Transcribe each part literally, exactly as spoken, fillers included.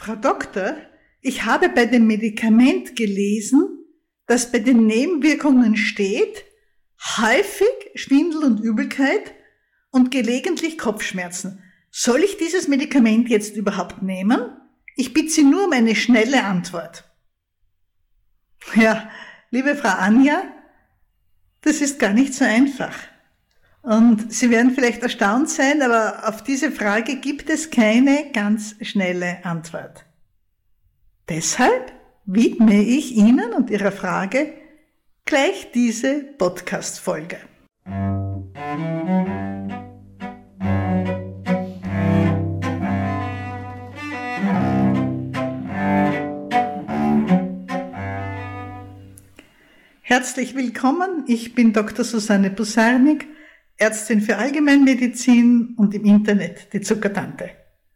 Frau Doktor, ich habe bei dem Medikament gelesen, dass bei den Nebenwirkungen steht, häufig Schwindel und Übelkeit und gelegentlich Kopfschmerzen. Soll ich dieses Medikament jetzt überhaupt nehmen? Ich bitte Sie nur um eine schnelle Antwort. Ja, liebe Frau Anja, das ist gar nicht so einfach. Und Sie werden vielleicht erstaunt sein, aber auf diese Frage gibt es keine ganz schnelle Antwort. Deshalb widme ich Ihnen und Ihrer Frage gleich diese Podcast-Folge. Herzlich willkommen, ich bin Doktor Susanne Busarnik, Ärztin für Allgemeinmedizin und im Internet die Zuckertante.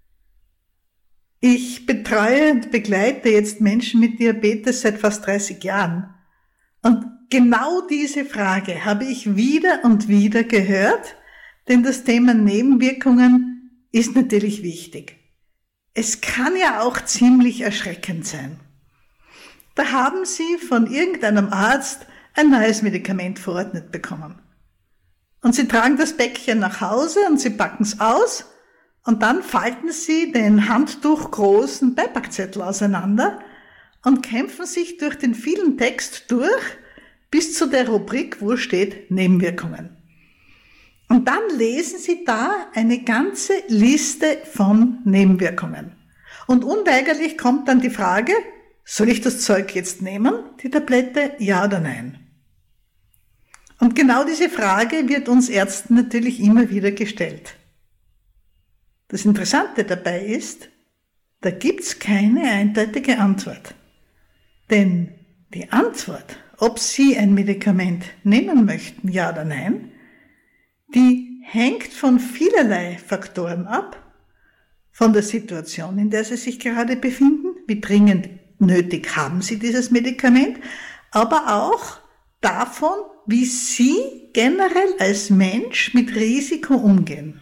Ich betreue und begleite jetzt Menschen mit Diabetes seit fast dreißig Jahren. Und genau diese Frage habe ich wieder und wieder gehört, denn das Thema Nebenwirkungen ist natürlich wichtig. Es kann ja auch ziemlich erschreckend sein. Da haben Sie von irgendeinem Arzt ein neues Medikament verordnet bekommen. Und Sie tragen das Päckchen nach Hause und Sie packen es aus und dann falten Sie den handtuchgroßen Beipackzettel auseinander und kämpfen sich durch den vielen Text durch bis zu der Rubrik, wo steht Nebenwirkungen. Und dann lesen Sie da eine ganze Liste von Nebenwirkungen. Und unweigerlich kommt dann die Frage, soll ich das Zeug jetzt nehmen, die Tablette, ja oder nein? Und genau diese Frage wird uns Ärzten natürlich immer wieder gestellt. Das Interessante dabei ist, da gibt's keine eindeutige Antwort. Denn die Antwort, ob Sie ein Medikament nehmen möchten, ja oder nein, die hängt von vielerlei Faktoren ab, von der Situation, in der Sie sich gerade befinden, wie dringend nötig haben Sie dieses Medikament, aber auch davon, wie Sie generell als Mensch mit Risiko umgehen.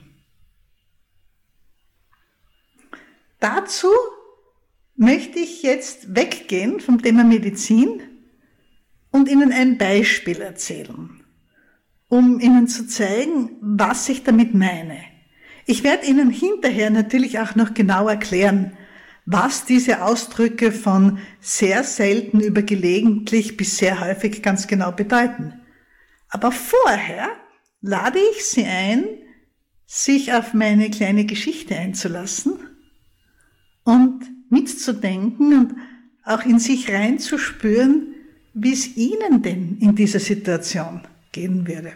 Dazu möchte ich jetzt weggehen vom Thema Medizin und Ihnen ein Beispiel erzählen, um Ihnen zu zeigen, was ich damit meine. Ich werde Ihnen hinterher natürlich auch noch genau erklären, was diese Ausdrücke von sehr selten über gelegentlich bis sehr häufig ganz genau bedeuten. Aber vorher lade ich Sie ein, sich auf meine kleine Geschichte einzulassen und mitzudenken und auch in sich reinzuspüren, wie es Ihnen denn in dieser Situation gehen würde.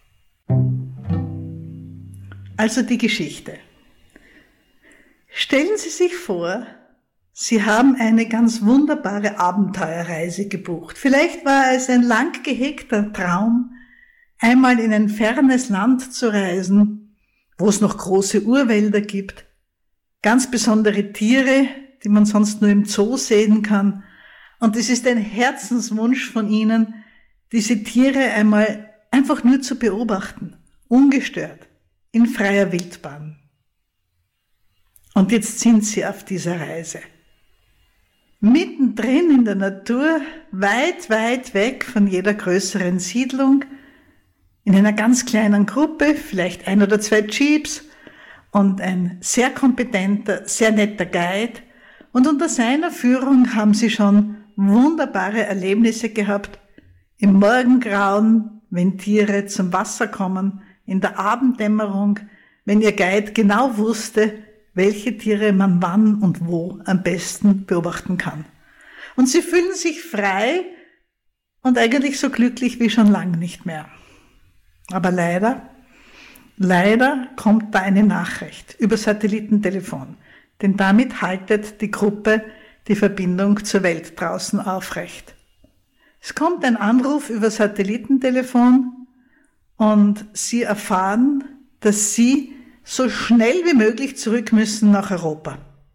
Also die Geschichte. Stellen Sie sich vor, Sie haben eine ganz wunderbare Abenteuerreise gebucht. Vielleicht war es ein lang gehegter Traum, einmal in ein fernes Land zu reisen, wo es noch große Urwälder gibt, ganz besondere Tiere, die man sonst nur im Zoo sehen kann. Und es ist ein Herzenswunsch von Ihnen, diese Tiere einmal einfach nur zu beobachten, ungestört, in freier Wildbahn. Und jetzt sind Sie auf dieser Reise. Mittendrin in der Natur, weit, weit weg von jeder größeren Siedlung, in einer ganz kleinen Gruppe, vielleicht ein oder zwei Jeeps und ein sehr kompetenter, sehr netter Guide. Und unter seiner Führung haben Sie schon wunderbare Erlebnisse gehabt. Im Morgengrauen, wenn Tiere zum Wasser kommen, in der Abenddämmerung, wenn Ihr Guide genau wusste, welche Tiere man wann und wo am besten beobachten kann. Und Sie fühlen sich frei und eigentlich so glücklich wie schon lange nicht mehr. Aber leider, leider kommt da eine Nachricht über Satellitentelefon, denn damit haltet die Gruppe die Verbindung zur Welt draußen aufrecht. Es kommt ein Anruf über Satellitentelefon und Sie erfahren, dass Sie so schnell wie möglich zurück müssen nach Europa.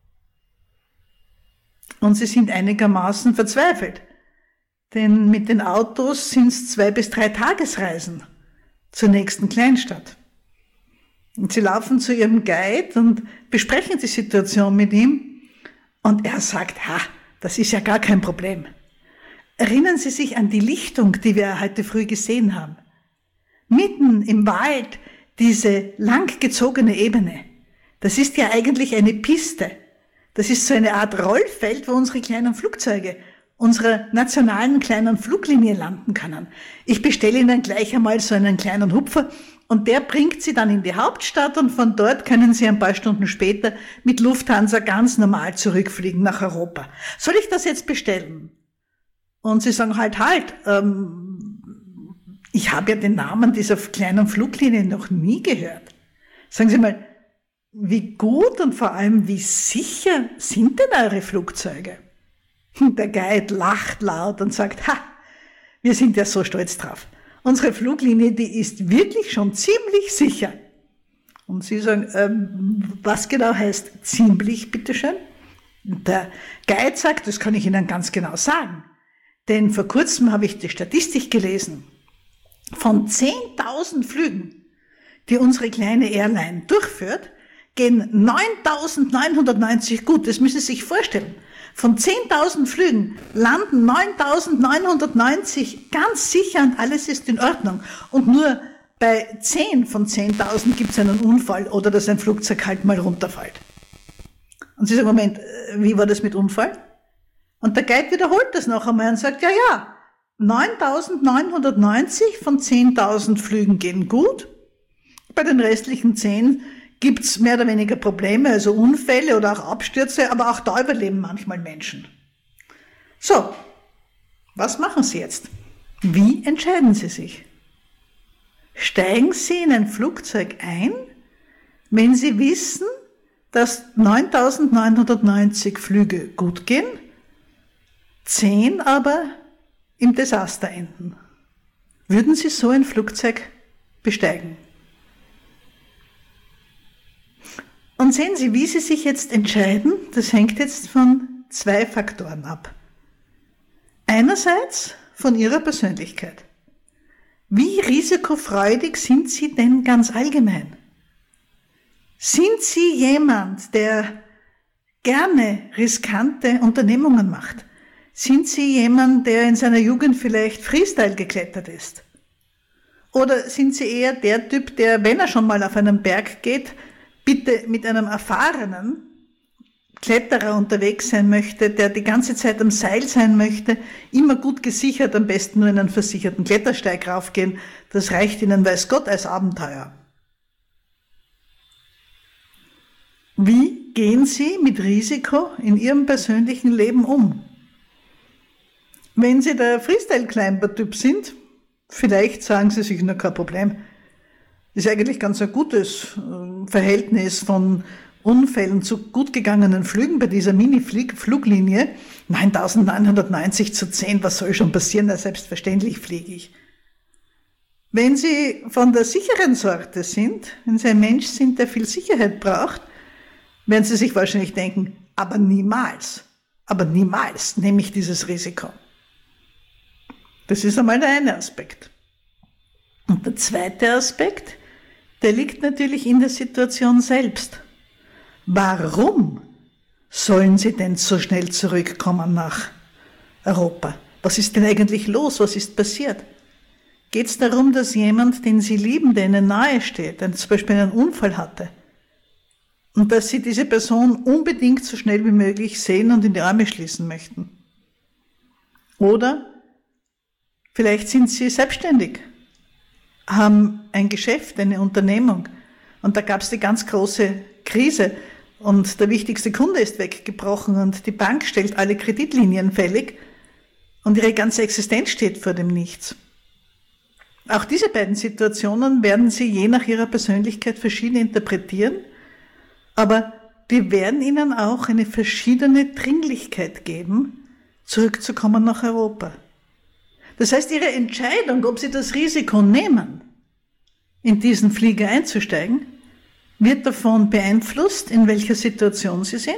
Und Sie sind einigermaßen verzweifelt, denn mit den Autos sind es zwei bis drei Tagesreisen zur nächsten Kleinstadt. Und Sie laufen zu Ihrem Guide und besprechen die Situation mit ihm Und er sagt, ha, das ist ja gar kein Problem. Erinnern Sie sich an die Lichtung, die wir heute früh gesehen haben. Mitten im Wald diese langgezogene Ebene. Das ist ja eigentlich eine Piste. Das ist so eine Art Rollfeld, wo unsere kleinen Flugzeuge, unsere nationalen kleinen Fluglinien landen können. Ich bestelle Ihnen gleich einmal so einen kleinen Hupfer und der bringt Sie dann in die Hauptstadt und von dort können Sie ein paar Stunden später mit Lufthansa ganz normal zurückfliegen nach Europa. Soll ich das jetzt bestellen? Und Sie sagen halt, halt, ähm, ich habe ja den Namen dieser kleinen Fluglinie noch nie gehört. Sagen Sie mal, wie gut und vor allem wie sicher sind denn eure Flugzeuge? Der Guide lacht laut und sagt, ha, wir sind ja so stolz drauf. Unsere Fluglinie, die ist wirklich schon ziemlich sicher. Und Sie sagen, ähm, was genau heißt ziemlich, bitteschön? Der Guide sagt, das kann ich Ihnen ganz genau sagen. Denn vor kurzem habe ich die Statistik gelesen. Von zehntausend Flügen, die unsere kleine Airline durchführt, gehen neuntausendneunhundertneunzig gut. Das müssen Sie sich vorstellen. Von zehntausend Flügen landen neuntausendneunhundertneunzig ganz sicher und alles ist in Ordnung. Und nur bei zehn von zehntausend gibt es einen Unfall oder dass ein Flugzeug halt mal runterfällt. Und Sie sagen, Moment, wie war das mit Unfall? Und der Guide wiederholt das noch einmal und sagt, ja, ja, neuntausendneunhundertneunzig von zehntausend Flügen gehen gut. Bei den restlichen zehn gibt's mehr oder weniger Probleme, also Unfälle oder auch Abstürze, aber auch da überleben manchmal Menschen. So, was machen Sie jetzt? Wie entscheiden Sie sich? Steigen Sie in ein Flugzeug ein, wenn Sie wissen, dass neuntausendneunhundertneunzig Flüge gut gehen, zehn aber im Desaster enden? Würden Sie so ein Flugzeug besteigen? Und sehen Sie, wie Sie sich jetzt entscheiden, das hängt jetzt von zwei Faktoren ab. Einerseits von Ihrer Persönlichkeit. Wie risikofreudig sind Sie denn ganz allgemein? Sind Sie jemand, der gerne riskante Unternehmungen macht? Sind Sie jemand, der in seiner Jugend vielleicht Freestyle geklettert ist? Oder sind Sie eher der Typ, der, wenn er schon mal auf einen Berg geht, bitte mit einem erfahrenen Kletterer unterwegs sein möchte, der die ganze Zeit am Seil sein möchte, immer gut gesichert, am besten nur in einen versicherten Klettersteig raufgehen, das reicht Ihnen, weiß Gott, als Abenteuer. Wie gehen Sie mit Risiko in Ihrem persönlichen Leben um? Wenn Sie der Freestyle-Climber-Typ sind, vielleicht sagen Sie sich, na kein Problem. Ist eigentlich ganz ein gutes Verhältnis von Unfällen zu gut gegangenen Flügen bei dieser Mini-Fluglinie. neuntausendneunhundertneunzig zu zehn, was soll schon passieren? Na, selbstverständlich fliege ich. Wenn Sie von der sicheren Sorte sind, wenn Sie ein Mensch sind, der viel Sicherheit braucht, werden Sie sich wahrscheinlich denken, aber niemals, aber niemals nehme ich dieses Risiko. Das ist einmal der eine Aspekt. Und der zweite Aspekt, der liegt natürlich in der Situation selbst. Warum sollen Sie denn so schnell zurückkommen nach Europa? Was ist denn eigentlich los? Was ist passiert? Geht es darum, dass jemand, den Sie lieben, der Ihnen nahe steht, der zum Beispiel einen Unfall hatte, und dass Sie diese Person unbedingt so schnell wie möglich sehen und in die Arme schließen möchten? Oder vielleicht sind Sie selbstständig, haben ein Geschäft, eine Unternehmung und da gab es die ganz große Krise und der wichtigste Kunde ist weggebrochen und die Bank stellt alle Kreditlinien fällig und Ihre ganze Existenz steht vor dem Nichts. Auch diese beiden Situationen werden Sie je nach Ihrer Persönlichkeit verschieden interpretieren, aber die werden Ihnen auch eine verschiedene Dringlichkeit geben, zurückzukommen nach Europa. Das heißt, Ihre Entscheidung, ob Sie das Risiko nehmen, in diesen Flieger einzusteigen, wird davon beeinflusst, in welcher Situation Sie sind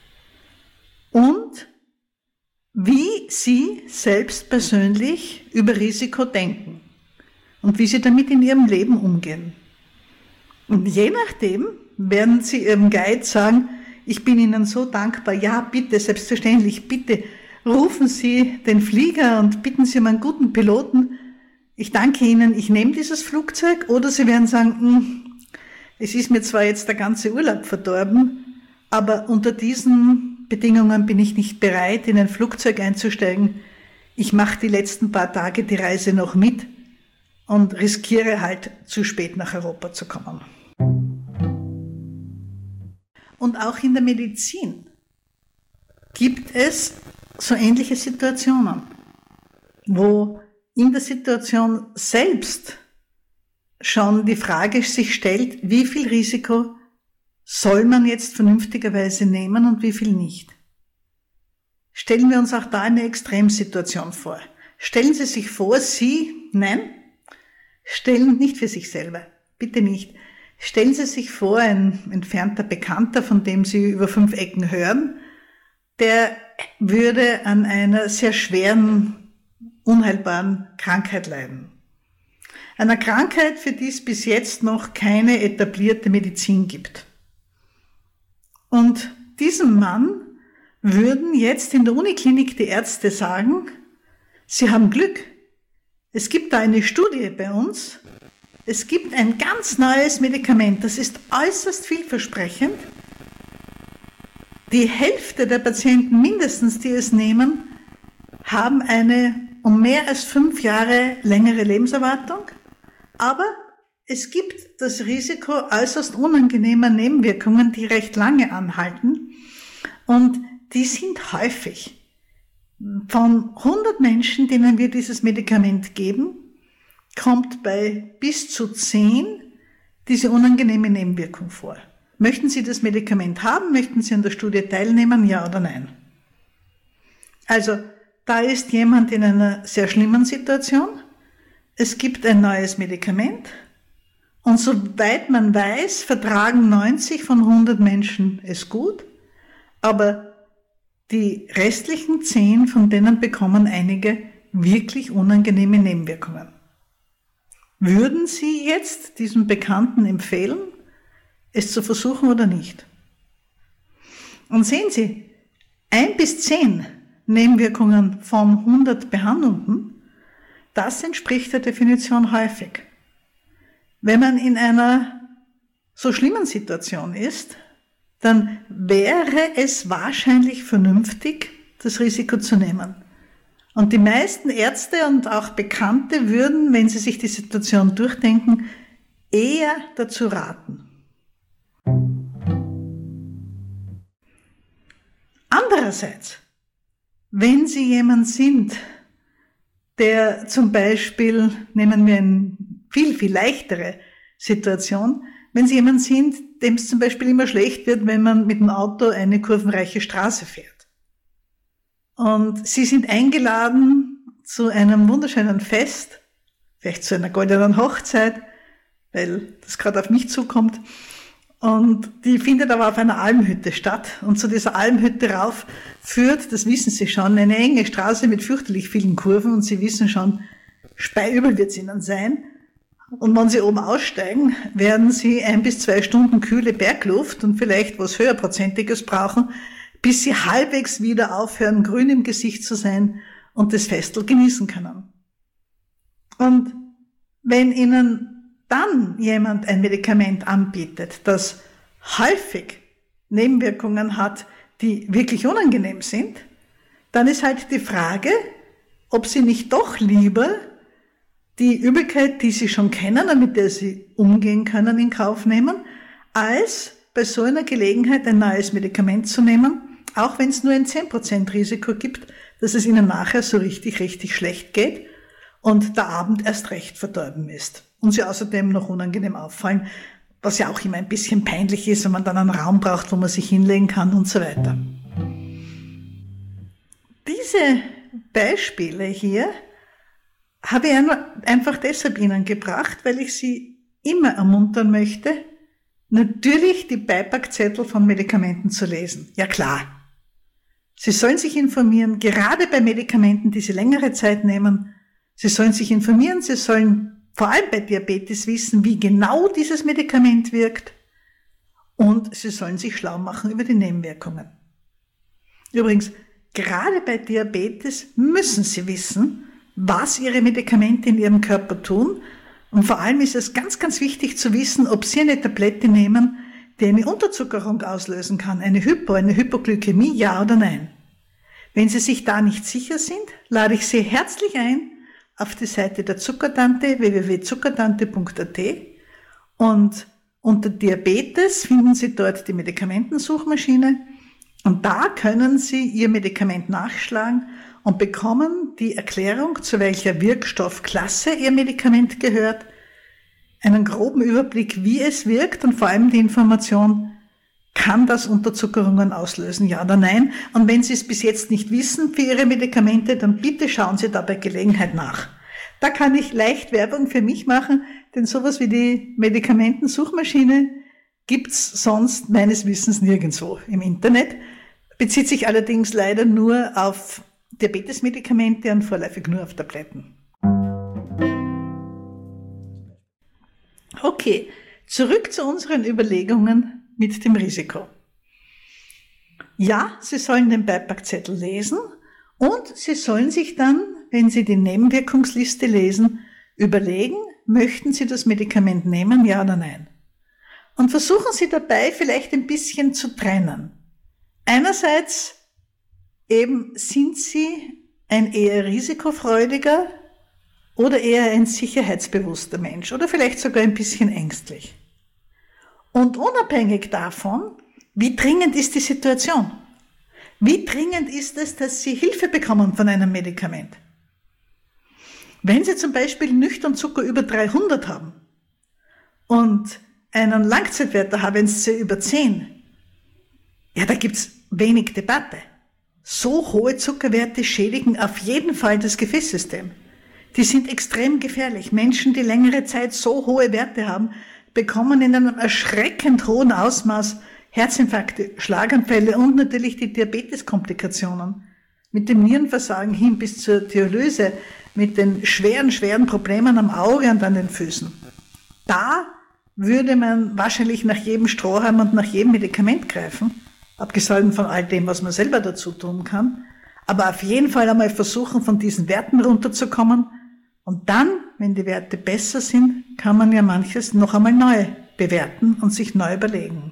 und wie Sie selbst persönlich über Risiko denken und wie Sie damit in Ihrem Leben umgehen. Und je nachdem werden Sie Ihrem Guide sagen, Ich bin Ihnen so dankbar. Ja, bitte, selbstverständlich, bitte rufen Sie den Flieger und bitten Sie um einen guten Piloten. Ich danke Ihnen, ich nehme dieses Flugzeug. Oder Sie werden sagen, es ist mir zwar jetzt der ganze Urlaub verdorben, aber unter diesen Bedingungen bin ich nicht bereit, in ein Flugzeug einzusteigen. Ich mache die letzten paar Tage die Reise noch mit und riskiere halt zu spät nach Europa zu kommen. Und auch in der Medizin gibt es so ähnliche Situationen, wo in der Situation selbst schon die Frage sich stellt, wie viel Risiko soll man jetzt vernünftigerweise nehmen und wie viel nicht. Stellen wir uns auch da eine Extremsituation vor. Stellen Sie sich vor, Sie, nein, stellen nicht für sich selber, bitte nicht. Stellen Sie sich vor, ein entfernter Bekannter, von dem Sie über fünf Ecken hören, der würde an einer sehr schweren, unheilbaren Krankheit leiden. Einer Krankheit, für die es bis jetzt noch keine etablierte Medizin gibt. Und diesem Mann würden jetzt in der Uniklinik die Ärzte sagen, Sie haben Glück. Es gibt da eine Studie bei uns. Es gibt ein ganz neues Medikament. Das ist äußerst vielversprechend. Die Hälfte der Patienten mindestens, die es nehmen, haben eine um mehr als fünf Jahre längere Lebenserwartung. Aber es gibt das Risiko äußerst unangenehmer Nebenwirkungen, die recht lange anhalten. Und die sind häufig. Von hundert Menschen, denen wir dieses Medikament geben, kommt bei bis zu zehn diese unangenehme Nebenwirkung vor. Möchten Sie das Medikament haben? Möchten Sie an der Studie teilnehmen? Ja oder nein? Also, da ist jemand in einer sehr schlimmen Situation. Es gibt ein neues Medikament. Und soweit man weiß, vertragen neunzig von hundert Menschen es gut. Aber die restlichen zehn, von denen bekommen einige wirklich unangenehme Nebenwirkungen. Würden Sie jetzt diesem Bekannten empfehlen, es zu versuchen oder nicht? Und sehen Sie, ein bis zehn Nebenwirkungen von hundert Behandelnden, das entspricht der Definition häufig. Wenn man in einer so schlimmen Situation ist, dann wäre es wahrscheinlich vernünftig, das Risiko zu nehmen. Und die meisten Ärzte und auch Bekannte würden, wenn sie sich die Situation durchdenken, eher dazu raten. Andererseits, wenn Sie jemand sind, der zum Beispiel, nehmen wir eine viel, viel leichtere Situation, wenn Sie jemand sind, dem es zum Beispiel immer schlecht wird, wenn man mit dem Auto eine kurvenreiche Straße fährt. Und Sie sind eingeladen zu einem wunderschönen Fest, vielleicht zu einer goldenen Hochzeit, weil das gerade auf mich zukommt. Und die findet aber auf einer Almhütte statt. Und zu dieser Almhütte rauf führt, das wissen Sie schon, eine enge Straße mit fürchterlich vielen Kurven. Und Sie wissen schon, speiübel wird es Ihnen sein. Und wenn Sie oben aussteigen, werden Sie ein bis zwei Stunden kühle Bergluft und vielleicht was höherprozentiges brauchen, bis Sie halbwegs wieder aufhören, grün im Gesicht zu sein und das Festel genießen können. Und wenn Ihnen dann jemand ein Medikament anbietet, das häufig Nebenwirkungen hat, die wirklich unangenehm sind, dann ist halt die Frage, ob Sie nicht doch lieber die Übelkeit, die Sie schon kennen und mit der Sie umgehen können, in Kauf nehmen, als bei so einer Gelegenheit ein neues Medikament zu nehmen, auch wenn es nur ein zehn Prozent Risiko gibt, dass es Ihnen nachher so richtig, richtig schlecht geht und der Abend erst recht verdorben ist und Sie außerdem noch unangenehm auffallen, was ja auch immer ein bisschen peinlich ist, wenn man dann einen Raum braucht, wo man sich hinlegen kann und so weiter. Diese Beispiele hier habe ich einfach deshalb Ihnen gebracht, weil ich Sie immer ermuntern möchte, natürlich die Beipackzettel von Medikamenten zu lesen. Ja klar. Sie sollen sich informieren, gerade bei Medikamenten, die Sie längere Zeit nehmen. Sie sollen sich informieren, Sie sollen vor allem bei Diabetes wissen, wie genau dieses Medikament wirkt. Und Sie sollen sich schlau machen über die Nebenwirkungen. Übrigens, gerade bei Diabetes müssen Sie wissen, was Ihre Medikamente in Ihrem Körper tun. Und vor allem ist es ganz, ganz wichtig zu wissen, ob Sie eine Tablette nehmen, die eine Unterzuckerung auslösen kann, eine Hypo, eine Hypoglykämie, ja oder nein. Wenn Sie sich da nicht sicher sind, lade ich Sie herzlich ein auf die Seite der Zuckertante w w w punkt zuckertante punkt a t und unter Diabetes finden Sie dort die Medikamentensuchmaschine und da können Sie Ihr Medikament nachschlagen und bekommen die Erklärung, zu welcher Wirkstoffklasse Ihr Medikament gehört, einen groben Überblick, wie es wirkt und vor allem die Information, kann das Unterzuckerungen auslösen, ja oder nein? Und wenn Sie es bis jetzt nicht wissen für Ihre Medikamente, dann bitte schauen Sie da bei Gelegenheit nach. Da kann ich leicht Werbung für mich machen, denn sowas wie die Medikamentensuchmaschine gibt's sonst meines Wissens nirgendwo im Internet, bezieht sich allerdings leider nur auf Diabetesmedikamente und vorläufig nur auf Tabletten. Okay, zurück zu unseren Überlegungen mit dem Risiko. Ja, Sie sollen den Beipackzettel lesen und Sie sollen sich dann, wenn Sie die Nebenwirkungsliste lesen, überlegen, möchten Sie das Medikament nehmen, ja oder nein? Und versuchen Sie dabei vielleicht ein bisschen zu trennen. Einerseits eben, sind Sie ein eher risikofreudiger oder eher ein sicherheitsbewusster Mensch oder vielleicht sogar ein bisschen ängstlich. Und unabhängig davon, wie dringend ist die Situation? Wie dringend ist es, dass Sie Hilfe bekommen von einem Medikament? Wenn Sie zum Beispiel nüchtern Zucker über dreihundert haben und einen Langzeitwert der H b A one C über zehn, ja, da gibt's wenig Debatte. So hohe Zuckerwerte schädigen auf jeden Fall das Gefäßsystem. Die sind extrem gefährlich. Menschen, die längere Zeit so hohe Werte haben, bekommen in einem erschreckend hohen Ausmaß Herzinfarkte, Schlaganfälle und natürlich die Diabeteskomplikationen. Mit dem Nierenversagen hin bis zur Dialyse, mit den schweren, schweren Problemen am Auge und an den Füßen. Da würde man wahrscheinlich nach jedem Strohhalm und nach jedem Medikament greifen, abgesehen von all dem, was man selber dazu tun kann, aber auf jeden Fall einmal versuchen, von diesen Werten runterzukommen. Und dann, wenn die Werte besser sind, kann man ja manches noch einmal neu bewerten und sich neu überlegen.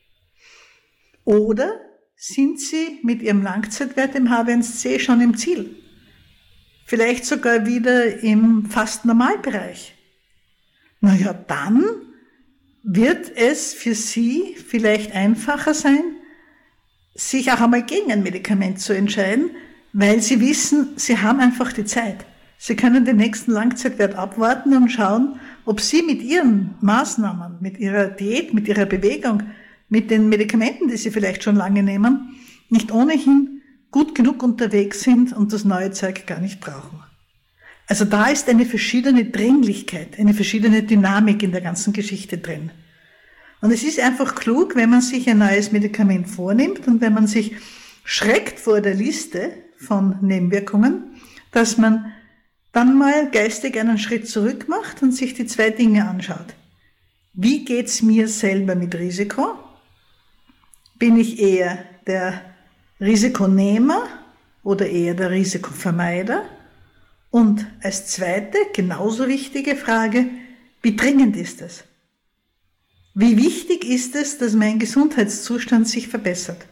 Oder sind Sie mit Ihrem Langzeitwert im H b A one C schon im Ziel? Vielleicht sogar wieder im fast Normalbereich. Na ja, dann wird es für Sie vielleicht einfacher sein, sich auch einmal gegen ein Medikament zu entscheiden, weil Sie wissen, Sie haben einfach die Zeit. Sie können den nächsten Langzeitwert abwarten und schauen, ob Sie mit Ihren Maßnahmen, mit Ihrer Diät, mit Ihrer Bewegung, mit den Medikamenten, die Sie vielleicht schon lange nehmen, nicht ohnehin gut genug unterwegs sind und das neue Zeug gar nicht brauchen. Also da ist eine verschiedene Dringlichkeit, eine verschiedene Dynamik in der ganzen Geschichte drin. Und es ist einfach klug, wenn man sich ein neues Medikament vornimmt und wenn man sich schreckt vor der Liste von Nebenwirkungen, dass man dann mal geistig einen Schritt zurück macht und sich die zwei Dinge anschaut. Wie geht's mir selber mit Risiko? Bin ich eher der Risikonehmer oder eher der Risikovermeider? Und als zweite, genauso wichtige Frage, wie dringend ist es? Wie wichtig ist es, dass mein Gesundheitszustand sich verbessert?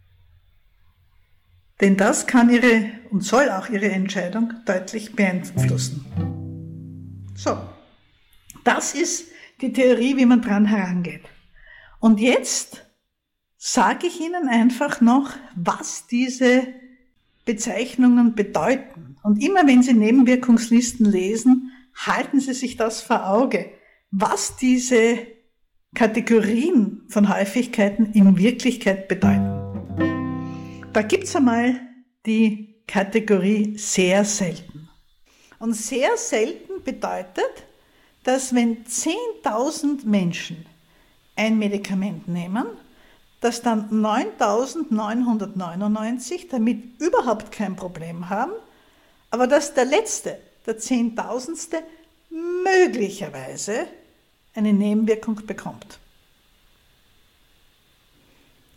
Denn das kann Ihre und soll auch Ihre Entscheidung deutlich beeinflussen. So, das ist die Theorie, wie man dran herangeht. Und jetzt sage ich Ihnen einfach noch, was diese Bezeichnungen bedeuten. Und immer wenn Sie Nebenwirkungslisten lesen, halten Sie sich das vor Auge, was diese Kategorien von Häufigkeiten in Wirklichkeit bedeuten. Da gibt's einmal die Kategorie sehr selten. Und sehr selten bedeutet, dass wenn zehntausend Menschen ein Medikament nehmen, dass dann neuntausendneunhundertneunundneunzig damit überhaupt kein Problem haben, aber dass der letzte, der zehntausendste, möglicherweise eine Nebenwirkung bekommt.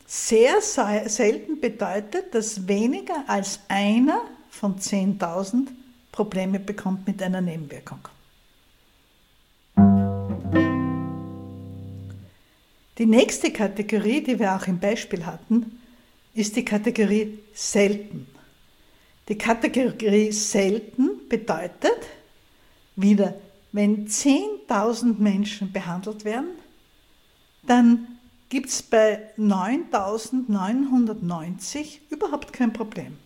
sehr selten bedeutet, dass weniger als einer von zehntausend Probleme bekommt mit einer Nebenwirkung. Die nächste Kategorie, die wir auch im Beispiel hatten, ist die Kategorie selten. Die Kategorie selten bedeutet wieder, wenn zehntausend Menschen behandelt werden, dann gibt es bei neuntausendneunhundertneunzig überhaupt kein Problem.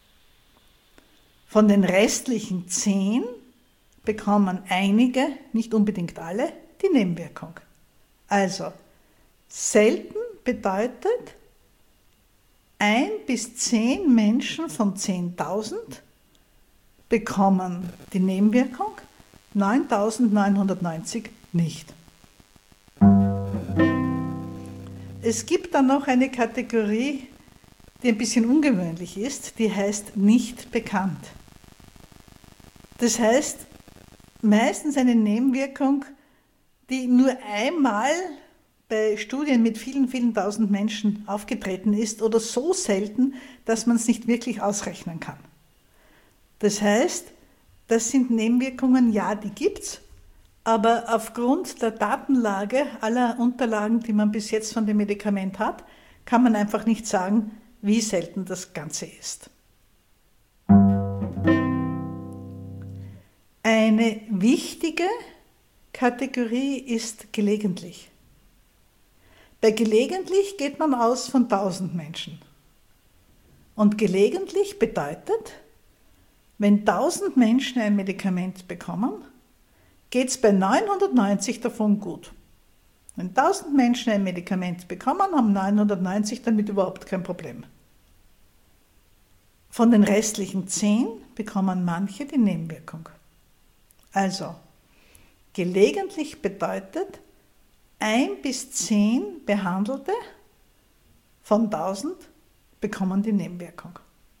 Von den restlichen zehn bekommen einige, nicht unbedingt alle, die Nebenwirkung. Also, selten bedeutet, ein bis zehn Menschen von zehntausend bekommen die Nebenwirkung, neuntausendneunhundertneunzig nicht. Es gibt dann noch eine Kategorie, die ein bisschen ungewöhnlich ist, die heißt nicht bekannt. Das heißt, meistens eine Nebenwirkung, die nur einmal bei Studien mit vielen, vielen tausend Menschen aufgetreten ist oder so selten, dass man es nicht wirklich ausrechnen kann. Das heißt, das sind Nebenwirkungen, ja, die gibt's, aber aufgrund der Datenlage aller Unterlagen, die man bis jetzt von dem Medikament hat, kann man einfach nicht sagen, wie selten das Ganze ist. Eine wichtige Kategorie ist gelegentlich. Bei gelegentlich geht man aus von tausend Menschen. Und gelegentlich bedeutet, wenn tausend Menschen ein Medikament bekommen, geht es bei neunhundertneunzig davon gut. Wenn tausend Menschen ein Medikament bekommen, haben neunhundertneunzig damit überhaupt kein Problem. Von den restlichen zehn bekommen manche die Nebenwirkung. Also, gelegentlich bedeutet, ein bis zehn Behandelte von tausend bekommen die Nebenwirkung.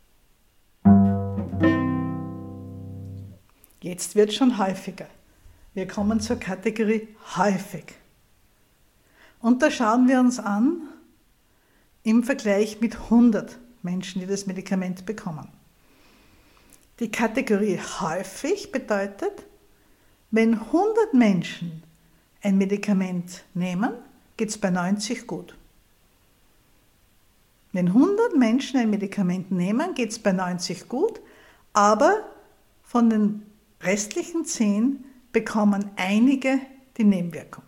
Jetzt wird es schon häufiger. Wir kommen zur Kategorie häufig. Und da schauen wir uns an, im Vergleich mit hundert Menschen, die das Medikament bekommen. Die Kategorie häufig bedeutet, wenn hundert Menschen ein Medikament nehmen, geht es bei neunzig gut. Wenn hundert Menschen ein Medikament nehmen, geht es bei neunzig gut, aber von den restlichen zehn bekommen einige die Nebenwirkung.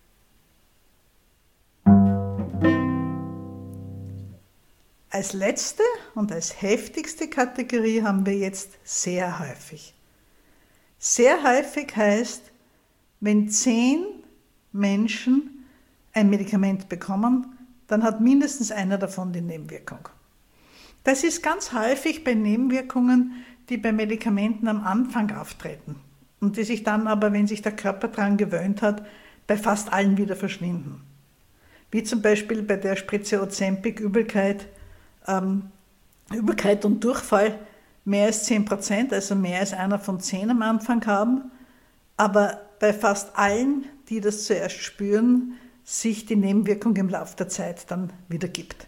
Als letzte und als heftigste Kategorie haben wir jetzt sehr häufig. Sehr häufig heißt, wenn zehn Menschen ein Medikament bekommen, dann hat mindestens einer davon die Nebenwirkung. Das ist ganz häufig bei Nebenwirkungen, die bei Medikamenten am Anfang auftreten und die sich dann aber, wenn sich der Körper daran gewöhnt hat, bei fast allen wieder verschwinden. Wie zum Beispiel bei der Spritze Ozempic, Übelkeit, ähm, Übelkeit und Durchfall mehr als zehn Prozent, also mehr als einer von zehn am Anfang haben, aber bei fast allen, die das zuerst spüren, sich die Nebenwirkung im Laufe der Zeit dann wieder gibt.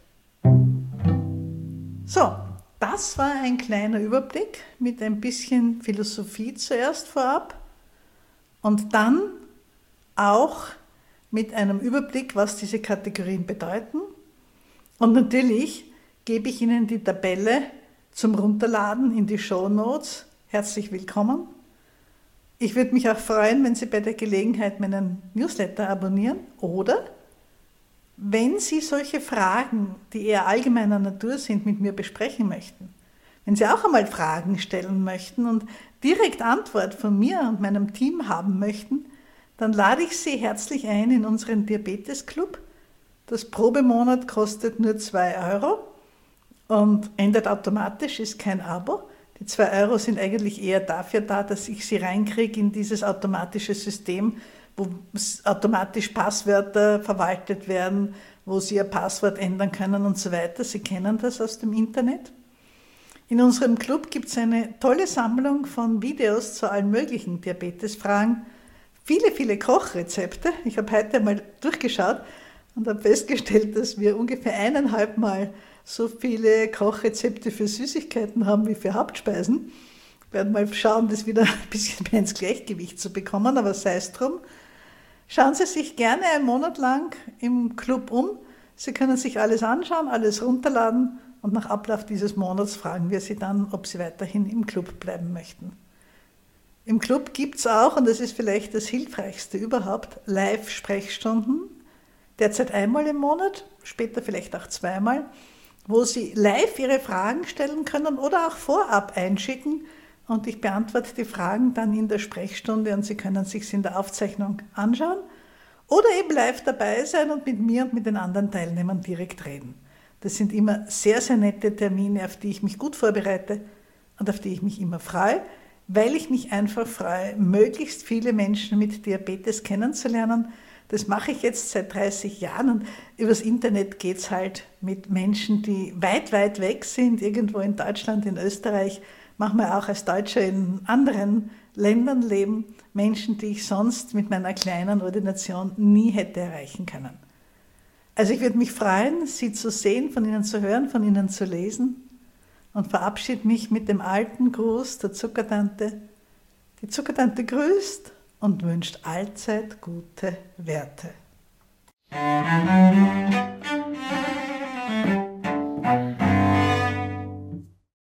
So, das war ein kleiner Überblick mit ein bisschen Philosophie zuerst vorab und dann auch mit einem Überblick, was diese Kategorien bedeuten. Und natürlich gebe ich Ihnen die Tabelle zum Runterladen in die Shownotes. Herzlich willkommen. Ich würde mich auch freuen, wenn Sie bei der Gelegenheit meinen Newsletter abonnieren oder wenn Sie solche Fragen, die eher allgemeiner Natur sind, mit mir besprechen möchten. Wenn Sie auch einmal Fragen stellen möchten und direkt Antwort von mir und meinem Team haben möchten, dann lade ich Sie herzlich ein in unseren Diabetes-Club. Das Probemonat kostet nur zwei Euro und endet automatisch, ist kein Abo. Die zwei Euro sind eigentlich eher dafür da, dass ich Sie reinkriege in dieses automatische System, wo automatisch Passwörter verwaltet werden, wo Sie Ihr Passwort ändern können und so weiter. Sie kennen das aus dem Internet. In unserem Club gibt es eine tolle Sammlung von Videos zu allen möglichen Diabetesfragen, viele, viele Kochrezepte. Ich habe heute mal durchgeschaut, und habe festgestellt, dass wir ungefähr eineinhalb Mal so viele Kochrezepte für Süßigkeiten haben wie für Hauptspeisen. Wir werden mal schauen, das wieder ein bisschen mehr ins Gleichgewicht zu bekommen, aber sei es drum. Schauen Sie sich gerne einen Monat lang im Club um. Sie können sich alles anschauen, alles runterladen und nach Ablauf dieses Monats fragen wir Sie dann, ob Sie weiterhin im Club bleiben möchten. Im Club gibt es auch, und das ist vielleicht das Hilfreichste überhaupt, Live-Sprechstunden, derzeit einmal im Monat, später vielleicht auch zweimal, wo Sie live Ihre Fragen stellen können oder auch vorab einschicken und ich beantworte die Fragen dann in der Sprechstunde und Sie können sich in der Aufzeichnung anschauen oder eben live dabei sein und mit mir und mit den anderen Teilnehmern direkt reden. Das sind immer sehr, sehr nette Termine, auf die ich mich gut vorbereite und auf die ich mich immer freue, weil ich mich einfach freue, möglichst viele Menschen mit Diabetes kennenzulernen. Das mache ich jetzt seit dreißig Jahren und übers Internet geht es halt mit Menschen, die weit, weit weg sind, irgendwo in Deutschland, in Österreich, manchmal auch als Deutscher in anderen Ländern leben, Menschen, die ich sonst mit meiner kleinen Ordination nie hätte erreichen können. Also ich würde mich freuen, Sie zu sehen, von Ihnen zu hören, von Ihnen zu lesen und verabschiede mich mit dem alten Gruß der Zuckertante. Die Zuckertante grüßt und wünscht allzeit gute Werte.